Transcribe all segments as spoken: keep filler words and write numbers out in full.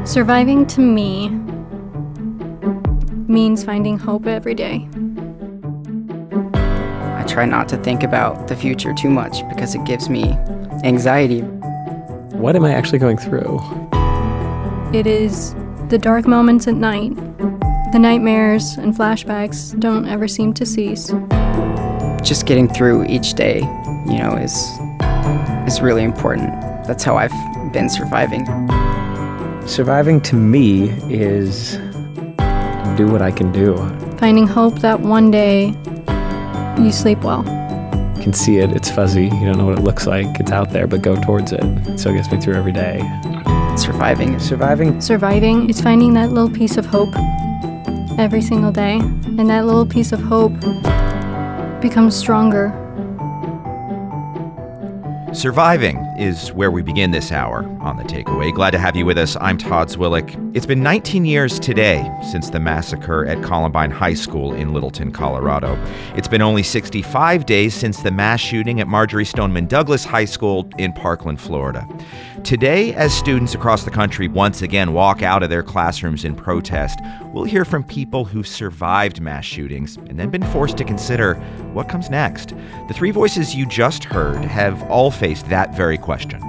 Surviving to me means finding hope every day. I try not to think about the future too much because it gives me anxiety. What am I actually going through? It is the dark moments at night. The nightmares and flashbacks don't ever seem to cease. Just getting through each day, you know, is is really important. That's how I've been surviving. Surviving to me is do what I can do. Finding hope that one day you sleep well. You can see it, it's fuzzy, you don't know what it looks like, it's out there, but go towards it. So it gets me through every day. Surviving. Surviving. Surviving is finding that little piece of hope every single day. And that little piece of hope becomes stronger. Surviving is where we begin this hour on The Takeaway. Glad to have you with us. I'm Todd Zwillich. It's been nineteen years today since the massacre at Columbine High School in Littleton, Colorado. It's been only sixty-five days since the mass shooting at Marjory Stoneman Douglas High School in Parkland, Florida. Today, as students across the country once again walk out of their classrooms in protest, we'll hear from people who've survived mass shootings and then been forced to consider what comes next. The three voices you just heard have all faced that very question.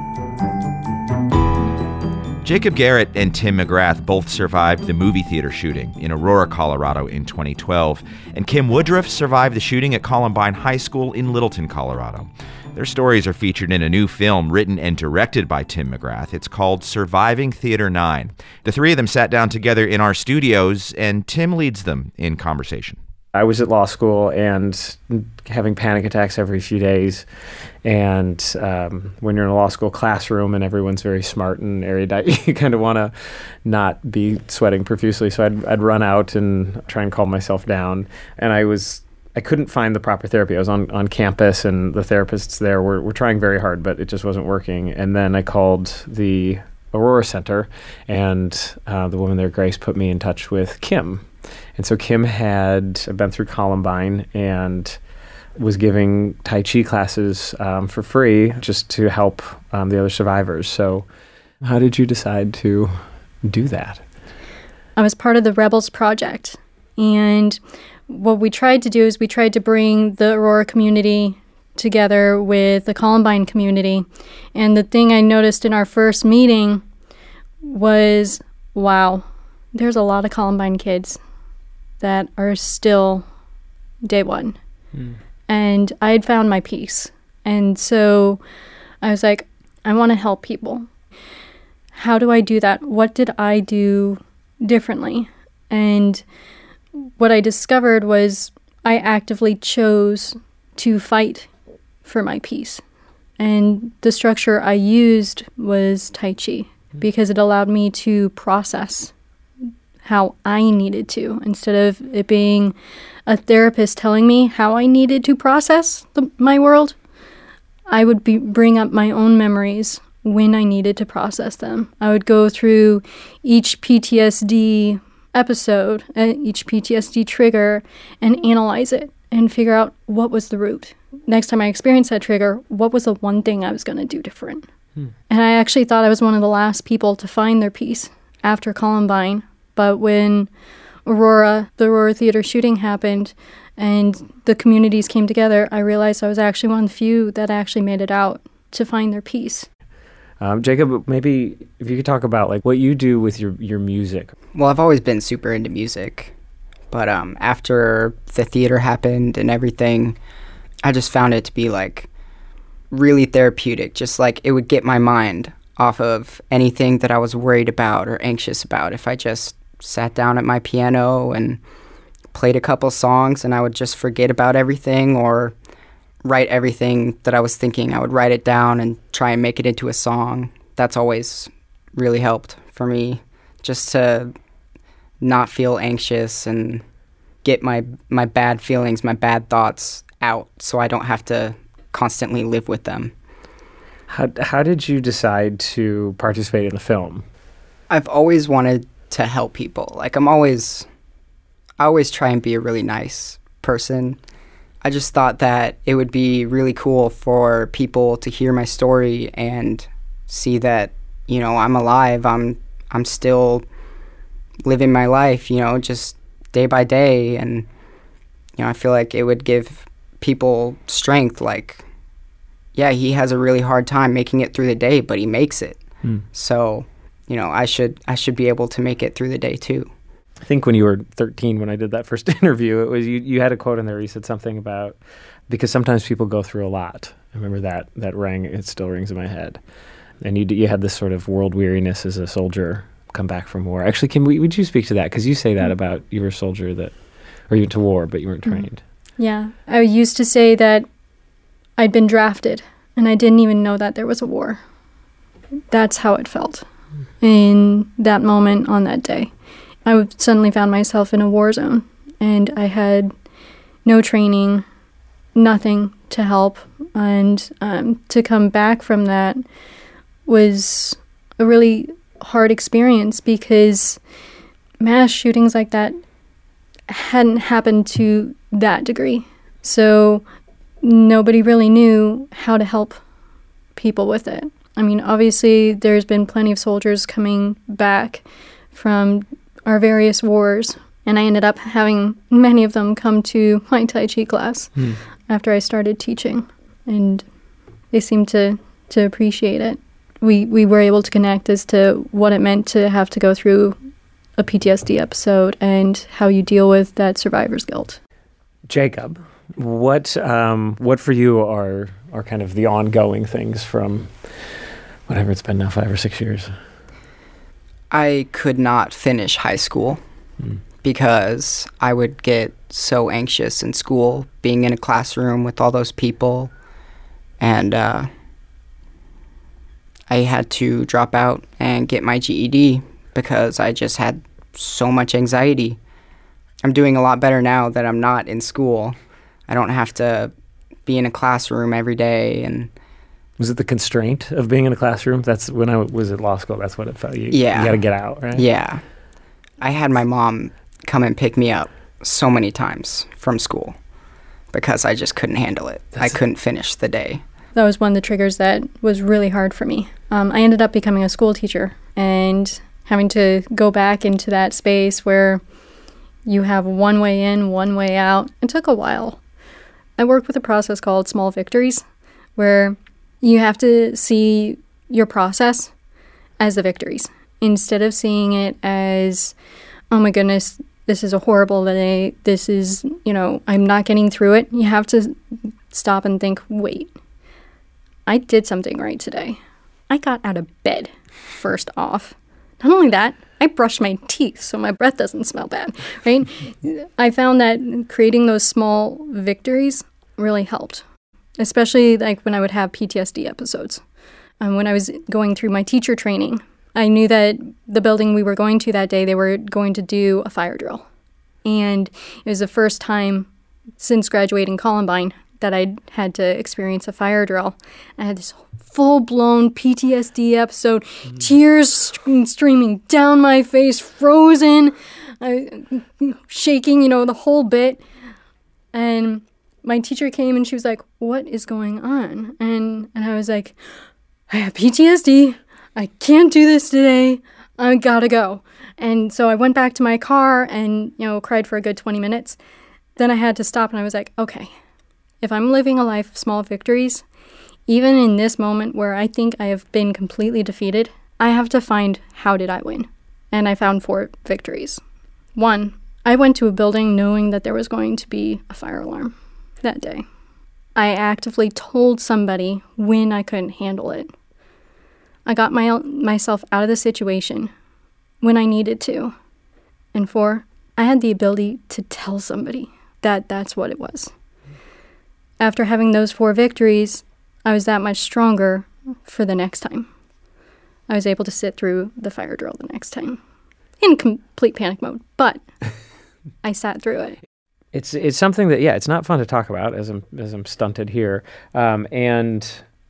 Jacob Garrett and Tim McGrath both survived the movie theater shooting in Aurora, Colorado in twenty twelve, and Kim Woodruff survived the shooting at Columbine High School in Littleton, Colorado. Their stories are featured in a new film written and directed by Tim McGrath. It's called Surviving Theater nine. The three of them sat down together in our studios, and Tim leads them in conversation. I was at law school and having panic attacks every few days. And um, when you're in a law school classroom and everyone's very smart and erudite, you kind of want to not be sweating profusely. So I'd, I'd run out and try and calm myself down. And I was I couldn't find the proper therapy. I was on, on campus and the therapists there were, were trying very hard, but it just wasn't working. And then I called the Aurora Center, and uh, the woman there, Grace, put me in touch with Kim. And so Kim had been through Columbine and was giving Tai Chi classes um, for free just to help um, the other survivors. So how did you decide to do that? I was part of the Rebels Project, and what we tried to do is we tried to bring the Aurora community together with the Columbine community. And the thing I noticed in our first meeting was, wow, there's a lot of Columbine kids that are still day one. Mm. And I had found my peace. And so I was like, I want to help people. How do I do that? What did I do differently? And what I discovered was I actively chose to fight for my peace. And the structure I used was Tai Chi because it allowed me to process how I needed to, instead of it being a therapist telling me how I needed to process the, my world. I would be, bring up my own memories when I needed to process them. I would go through each P T S D episode, uh, each P T S D trigger, and analyze it and figure out what was the root. Next time I experienced that trigger, what was the one thing I was going to do different? Hmm. And I actually thought I was one of the last people to find their peace after Columbine. But when Aurora, the Aurora Theater shooting happened and the communities came together, I realized I was actually one of the few that actually made it out to find their peace. Um, Jacob, maybe if you could talk about like what you do with your, your music. Well, I've always been super into music, but um, after the theater happened and everything, I just found it to be like really therapeutic. Just like it would get my mind off of anything that I was worried about or anxious about. If I just sat down at my piano and played a couple songs, and I would just forget about everything or write everything that I was thinking. I would write it down and try and make it into a song. That's always really helped for me, just to not feel anxious and get my, my bad feelings, my bad thoughts out so I don't have to constantly live with them. How, how did you decide to participate in the film? I've always wanted to help people. Like I'm always, I always try and be a really nice person. I just thought that it would be really cool for people to hear my story and see that, you know, I'm alive, I'm I'm still living my life, you know, just day by day. And, you know, I feel like it would give people strength. Like, yeah, he has a really hard time making it through the day, but he makes it. Mm. So, you know, I should I should be able to make it through the day too. I think when you were thirteen, when I did that first interview, it was you, you had a quote in there. You said something about, because sometimes people go through a lot. I remember that that rang. It still rings in my head. And you you had this sort of world weariness as a soldier, come back from war. Actually, can we would you speak to that? Because you say that mm-hmm. about you were a soldier that, or you went to war, but you weren't trained. Mm-hmm. Yeah, I used to say that I'd been drafted, and I didn't even know that there was a war. That's how it felt in that moment on that day. I suddenly found myself in a war zone, and I had no training, nothing to help, and um, to come back from that was a really hard experience because mass shootings like that hadn't happened to that degree. So nobody really knew how to help people with it. I mean, obviously, there's been plenty of soldiers coming back from our various wars, and I ended up having many of them come to my Tai Chi class mm. after I started teaching, and they seemed to, to appreciate it. We we were able to connect as to what it meant to have to go through a P T S D episode and how you deal with that survivor's guilt. Jacob, what um, what for you are are kind of the ongoing things from whatever it's been now, five or six years? I could not finish high school mm. because I would get so anxious in school, being in a classroom with all those people, and uh, I had to drop out and get my G E D because I just had so much anxiety. I'm doing a lot better now that I'm not in school. I don't have to be in a classroom every day. And was it the constraint of being in a classroom? That's when I was at law school. That's what it felt. You, yeah. You got to get out, right? Yeah. I had my mom come and pick me up so many times from school because I just couldn't handle it. That's I couldn't finish the day. That was one of the triggers that was really hard for me. Um, I ended up becoming a school teacher and having to go back into that space where you have one way in, one way out. It took a while. I worked with a process called Small Victories, where you have to see your process as the victories instead of seeing it as, oh my goodness, this is a horrible day. This is, you know, I'm not getting through it. You have to stop and think, wait, I did something right today. I got out of bed, first off. Not only that, I brushed my teeth so my breath doesn't smell bad, right? I found that creating those small victories really helped, especially like when I would have P T S D episodes. Um, when I was going through my teacher training, I knew that the building we were going to that day, they were going to do a fire drill. And it was the first time since graduating Columbine that I'd had to experience a fire drill. I had this full-blown P T S D episode, mm. tears st- streaming down my face, frozen, uh, shaking, you know, the whole bit. And my teacher came and she was like, what is going on? And and I was like, I have P T S D. I can't do this today. I gotta go. And so I went back to my car and, you know, cried for a good twenty minutes. Then I had to stop and I was like, okay, if I'm living a life of small victories, even in this moment where I think I have been completely defeated, I have to find how did I win? And I found four victories. One, I went to a building knowing that there was going to be a fire alarm that day. I actively told somebody when I couldn't handle it. I got my, myself out of the situation when I needed to. And four, I had the ability to tell somebody that that's what it was. After having those four victories, I was that much stronger for the next time. I was able to sit through the fire drill the next time in complete panic mode, but I sat through it. It's it's something that, yeah, it's not fun to talk about as I'm, as I'm stunted here. Um, and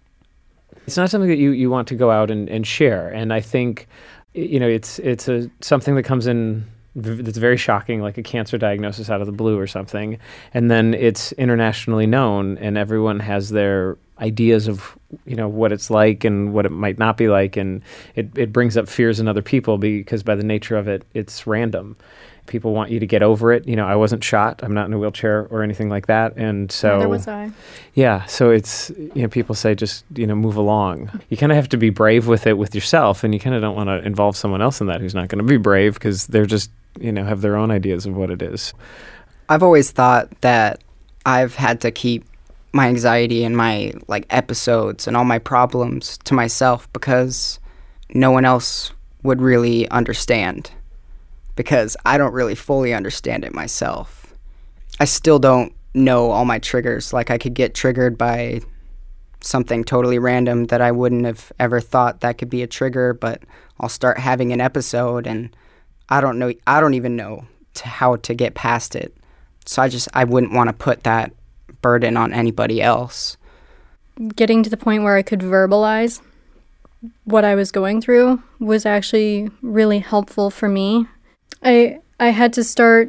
it's not something that you, you want to go out and, and share. And I think, you know, it's it's a something that comes in that's very shocking, like a cancer diagnosis out of the blue or something. And then it's internationally known and everyone has their ideas of, you know, what it's like and what it might not be like. And it, it brings up fears in other people because by the nature of it, it's random. People want you to get over it. You know, I wasn't shot. I'm not in a wheelchair or anything like that. And so, neither was I. Yeah. So it's, you know, people say just, you know, move along. You kind of have to be brave with it with yourself. And you kind of don't want to involve someone else in that who's not going to be brave because they're just, you know, have their own ideas of what it is. I've always thought that I've had to keep my anxiety and my like episodes and all my problems to myself because no one else would really understand. Because I don't really fully understand it myself. I still don't know all my triggers. Like I could get triggered by something totally random that I wouldn't have ever thought that could be a trigger, but I'll start having an episode and I don't know, I don't even know to how to get past it. So I just, I wouldn't want to put that burden on anybody else. Getting to the point where I could verbalize what I was going through was actually really helpful for me. I I had to start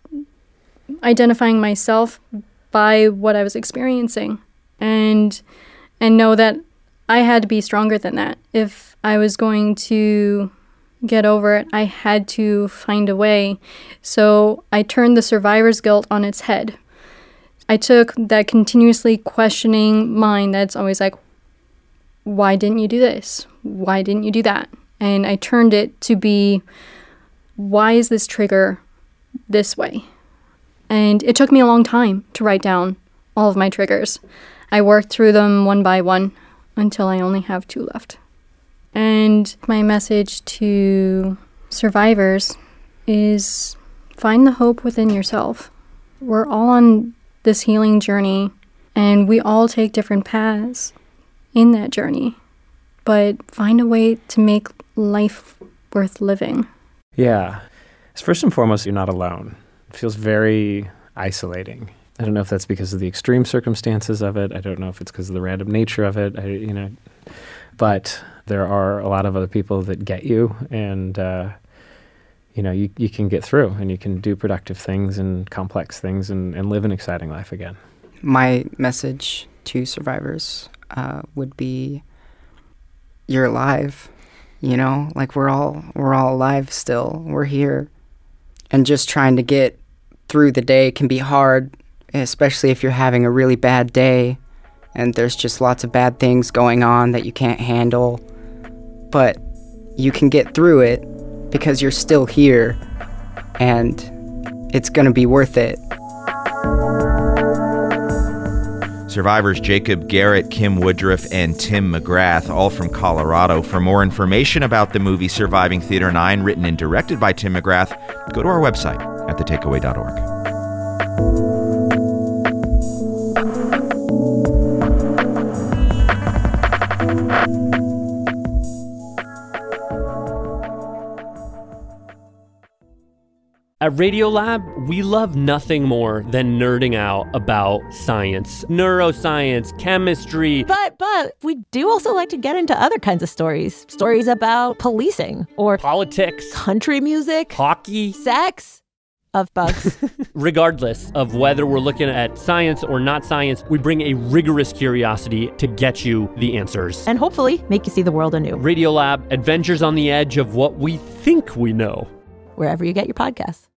identifying myself by what I was experiencing and and know that I had to be stronger than that. If I was going to get over it, I had to find a way. So I turned the survivor's guilt on its head. I took that continuously questioning mind that's always like, why didn't you do this? Why didn't you do that? And I turned it to be, why is this trigger this way? And it took me a long time to write down all of my triggers. I worked through them one by one until I only have two left. And my message to survivors is find the hope within yourself. We're all on this healing journey, and we all take different paths in that journey. But find a way to make life worth living. Yeah. First and foremost, you're not alone. It feels very isolating. I don't know if that's because of the extreme circumstances of it. I don't know if it's because of the random nature of it. I, you know, but there are a lot of other people that get you, and uh, you know, you you can get through, and you can do productive things and complex things, and, and live an exciting life again. My message to survivors uh, would be, you're alive. You know, like we're all we're all alive still. We're here. And just trying to get through the day can be hard, especially if you're having a really bad day and there's just lots of bad things going on that you can't handle. But you can get through it because you're still here and it's going to be worth it. Survivors Jacob Garrett, Kim Woodruff, and Tim McGrath, all from Colorado. For more information about the movie Surviving Theater nine, written and directed by Tim McGrath, go to our website at the takeaway dot org. At Radiolab, we love nothing more than nerding out about science, neuroscience, chemistry. But, but we do also like to get into other kinds of stories. Stories about policing or politics, country music, hockey, sex, of bugs. Regardless of whether we're looking at science or not science, we bring a rigorous curiosity to get you the answers. And hopefully make you see the world anew. Radiolab, adventures on the edge of what we think we know. Wherever you get your podcasts.